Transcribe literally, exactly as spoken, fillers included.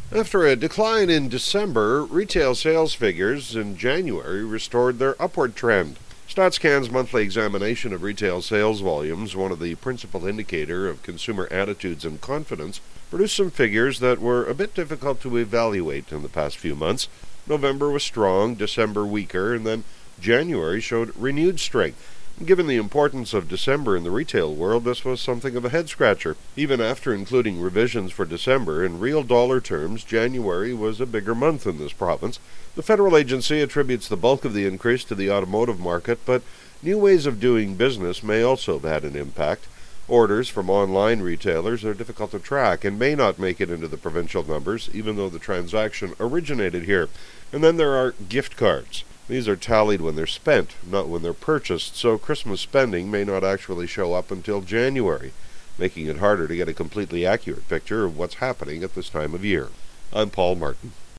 After a decline in December, retail sales figures in January restored their upward trend. StatsCan's monthly examination of retail sales volumes, one of the principal indicator of consumer attitudes and confidence, produced some figures that were a bit difficult to evaluate in the past few months. November was strong, December weaker, and then January showed renewed strength. Given the importance of December in the retail world, this was something of a head-scratcher. Even after including revisions for December, in real dollar terms, January was a bigger month in this province. The federal agency attributes the bulk of the increase to the automotive market, but new ways of doing business may also have had an impact. Orders from online retailers are difficult to track and may not make it into the provincial numbers, even though the transaction originated here. And then there are gift cards. These are tallied when they're spent, not when they're purchased, so Christmas spending may not actually show up until January, making it harder to get a completely accurate picture of what's happening at this time of year. I'm Paul Martin.